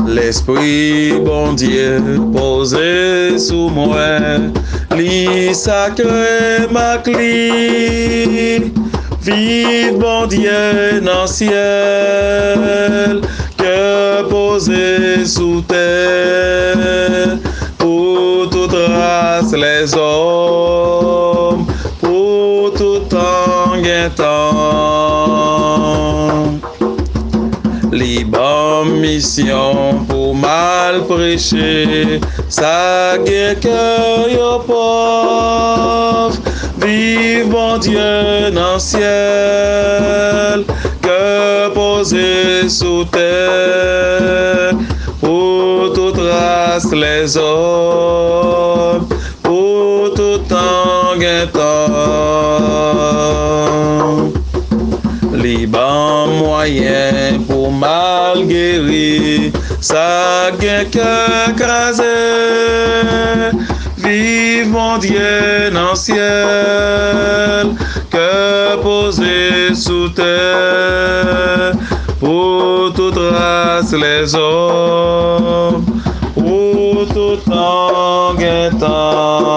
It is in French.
L'esprit bon Dieu posé sous moi, li sacré ma clé. Vive bon Dieu dans ciel, que posé sous terre, pour toute race les hommes, pour tout temps et temps. Libre mission pour mal prêcher, ça guère cœur yo pauvre. Vive bon Dieu dans le ciel, que posé sous terre, pour toute race les hommes, pour tout temps et temps. Liban moyen pour mal guérir, ça gagne que crasé. Vive mon Dieu dans le ciel, que posé sous terre, pour toute race les hommes, pour tout temps et temps.